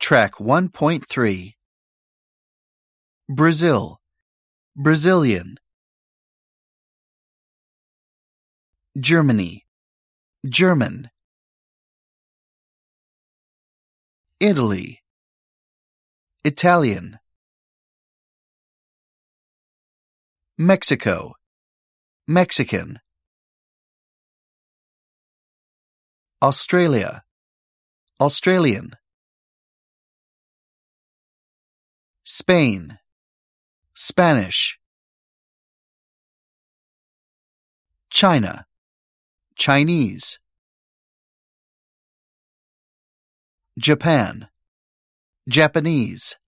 Track 1.3. Brazil, Brazilian. Germany, German. Italy, Italian. Mexico, Mexican. Australia, Australian. Spain, Spanish. China, Chinese. Japan, Japanese.